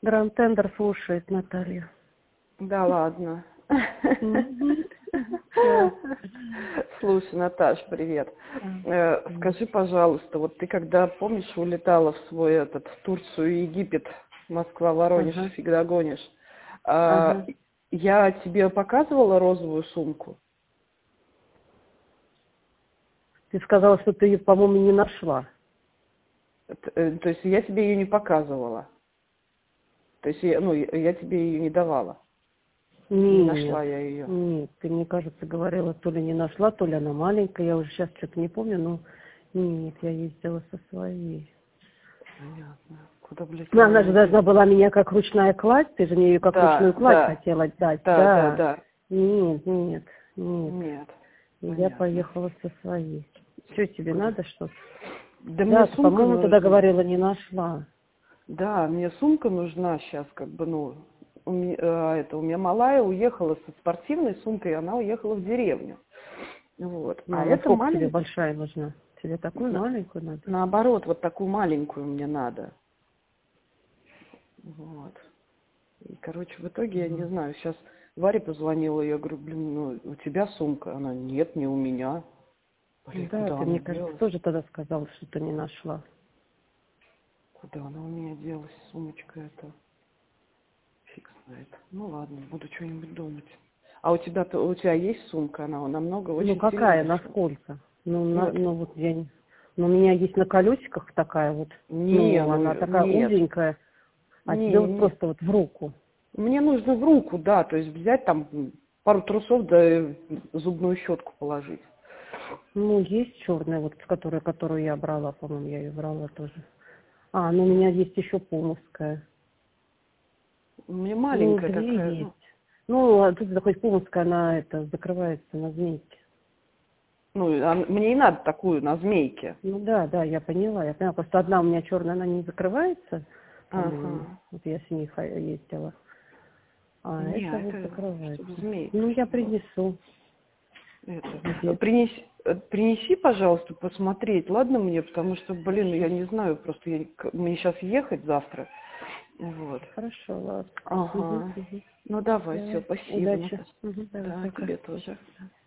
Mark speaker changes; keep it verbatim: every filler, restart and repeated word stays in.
Speaker 1: Драм-тендер слушает Наталья.
Speaker 2: Да ладно.
Speaker 1: Мгм.
Speaker 2: Слушай, Наташ, привет. Э, Скажи, пожалуйста, вот ты когда, помнишь, улетала в свой этот, в Турцию и Египет, Москва, Воронеж,
Speaker 1: Ага.
Speaker 2: всегда гонишь, а,
Speaker 1: Ага.
Speaker 2: я тебе показывала розовую сумку?
Speaker 1: Ты сказала, что ты ее, по-моему, не нашла.
Speaker 2: Т- э, То есть я тебе ее не показывала. То есть я, ну, я я тебе ее не давала. Не
Speaker 1: Нет.
Speaker 2: нашла я ее.
Speaker 1: Нет, ты, мне кажется, говорила, то ли не нашла, то ли она маленькая. Я уже сейчас что-то не помню, но нет, я ездила со своей.
Speaker 2: Понятно. Куда, блядь,
Speaker 1: Ну,
Speaker 2: она
Speaker 1: она же
Speaker 2: меня
Speaker 1: должна
Speaker 2: делась?
Speaker 1: была меня как ручная кладь, ты же мне ее как ручную
Speaker 2: Да,
Speaker 1: кладь
Speaker 2: да,
Speaker 1: хотела дать,
Speaker 2: да, да,
Speaker 1: да.
Speaker 2: да.
Speaker 1: Нет, нет, нет.
Speaker 2: Нет,
Speaker 1: И я
Speaker 2: понятно.
Speaker 1: поехала со своей. Что, тебе
Speaker 2: Куда?
Speaker 1: надо что-то?
Speaker 2: Да мне
Speaker 1: Да, ты,
Speaker 2: сумка
Speaker 1: по-моему, тогда
Speaker 2: нужна.
Speaker 1: говорила, не нашла.
Speaker 2: Да, мне сумка нужна сейчас, как бы, ну, у меня, а, это, у меня малая уехала со спортивной сумкой, и она уехала в деревню. Вот.
Speaker 1: Ну,
Speaker 2: А
Speaker 1: а
Speaker 2: это
Speaker 1: насколько тебе
Speaker 2: маленькая,
Speaker 1: большая нужна? Тебе такую маленькую надо?
Speaker 2: наоборот, вот такую маленькую мне надо. Вот. И, короче, в итоге, я не
Speaker 1: Мгм.
Speaker 2: знаю, сейчас Варе позвонила, я говорю, блин, ну, у тебя сумка? Она, нет, не у меня. Блин,
Speaker 1: Да,
Speaker 2: куда
Speaker 1: ты,
Speaker 2: она
Speaker 1: мне кажется,
Speaker 2: делась?
Speaker 1: тоже тогда сказала, что ты не нашла.
Speaker 2: Куда она у меня делась, сумочка эта? Фиг знает. Ну ладно, буду что-нибудь думать. А у тебя то у тебя есть сумка? Она намного
Speaker 1: Ну,
Speaker 2: очень сильно
Speaker 1: какая,
Speaker 2: большая.
Speaker 1: насколько? Ну,
Speaker 2: Ну
Speaker 1: на,
Speaker 2: вот,
Speaker 1: ну вот я не... Ну, у меня есть на колесиках такая вот,
Speaker 2: не,
Speaker 1: ну,
Speaker 2: ну
Speaker 1: она такая
Speaker 2: нет.
Speaker 1: узенькая, а тебе
Speaker 2: Не,
Speaker 1: вот
Speaker 2: не.
Speaker 1: просто вот в руку.
Speaker 2: Мне нужно в руку, да, то есть взять там м, пару трусов, да и зубную щетку положить.
Speaker 1: Ну, есть черная, вот, с которой, которую я брала, по-моему, я ее брала тоже. А, ну, у меня есть еще пумовская.
Speaker 2: У меня
Speaker 1: Ну,
Speaker 2: маленькая
Speaker 1: две
Speaker 2: такая,
Speaker 1: есть.
Speaker 2: ну,
Speaker 1: Ну, а тут хоть пумовская, она это закрывается на змейке.
Speaker 2: ну, а мне и надо такую на змейке.
Speaker 1: Ну да, да, я поняла, я поняла. Просто одна у меня черная, она не закрывается, по-моему.
Speaker 2: Ага.
Speaker 1: Вот я с ней ха- ездила. А
Speaker 2: Не,
Speaker 1: это вот
Speaker 2: это
Speaker 1: закрывается.
Speaker 2: чтобы змейка,
Speaker 1: Ну, я
Speaker 2: чтобы
Speaker 1: принесу.
Speaker 2: это.
Speaker 1: Где?
Speaker 2: Принеси, э, принеси, пожалуйста, посмотреть, ладно мне, потому что, блин, я не знаю, просто я, к- мне сейчас ехать завтра. Вот.
Speaker 1: Хорошо, ладно. Угу,
Speaker 2: Ага.
Speaker 1: угу.
Speaker 2: Ну давай, все,
Speaker 1: Давай.
Speaker 2: спасибо,
Speaker 1: Удачи.
Speaker 2: Наташа.
Speaker 1: Угу, давай,
Speaker 2: Да,
Speaker 1: пока.
Speaker 2: тебе тоже.